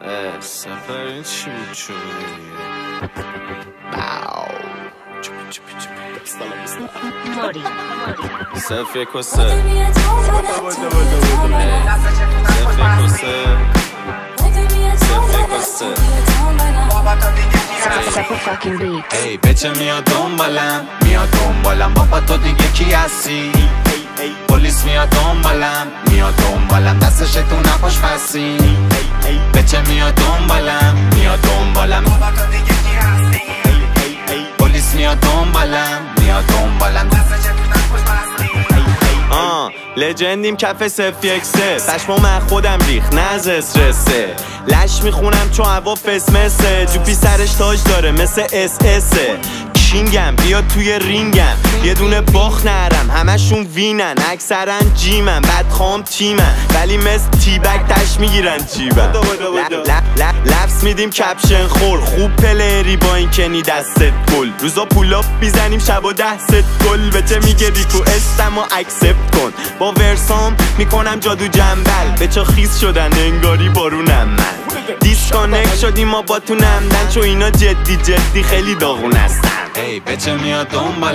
سفر این چی بود چون صرف یک و سه صرف یک و سه ای بچه میاد دنبالم بابا تو دیگه کی هستی پلیس میاد دنبالم دستش تو نپاش پسی بچه میاد دنبالم بابا تو دیگه کی هستی پلیس میاد دنبالم دستش تو نپاش پسی لجندیم کف صرف یک سه پشمام من خودم ریخ نه از استرسه لش میخونم چون هوا فسمسه جوپی سرش تاج داره مثل اس اسه کینگم بیاد توی رینگم یه دونه باخ نرم همشون وینن اکثرا جیمن بدخوام تیمن ولی مثل تیبک تش میگیرن جیبن لفظ میدیم کپشن خور خوب پلیری با این کنی دستت گل روزا پولاپ بیزنیم شبا 10 ست گل بچه میگه ریکو استم و اکسپت کن با ورسام میکنم جادو جنبل بچه خیس شدن انگاری بارونم من دیسکانک شدیم ما با تو نمدن چون اینا جدی خیلی داغون هستن ای بچه میاد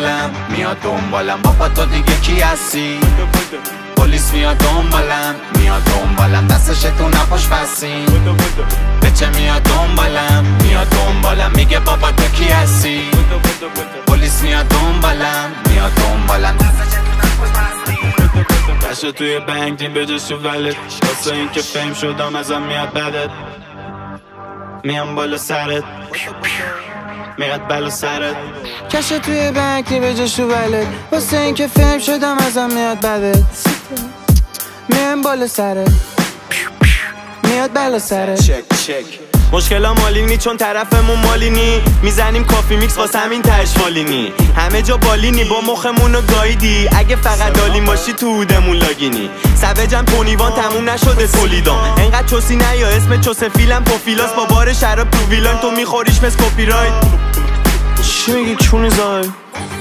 دنبالم بابا تو دیگه کی هستی پلیس میاد دنبالم دستش تو نپاش پسی بچه میاد دنبالم میگه بابا تو کی هستی پلیس میاد دنبالم دستش تو نپاش پسی کشو توی بنک دیم بجاش تو ولت واسه این که فیم شدم ازم میاد بدت میام بالا سرت میاد بالا سرت کشو توی بنکی به جاشو ولد واسه این که فهم شدم ازم میاد بدت میام بالا سرت میاد بالا سرت چک مشکلا مالینی چون طرفمون مالینی میزنیم کافی میکس واسه همین تشمالینی همه جا بالینی با مخمونو گایدی اگه فقط دالیم باشی تو هودمون لاگینی سوجم تونیوان تموم نشده تولیدان انقدر چوسی نیا اسم چوسفیلم پوفیلاس با بار شراب تو ویلان تو میخوریش مثل کپی رایت چی میگی چونی زای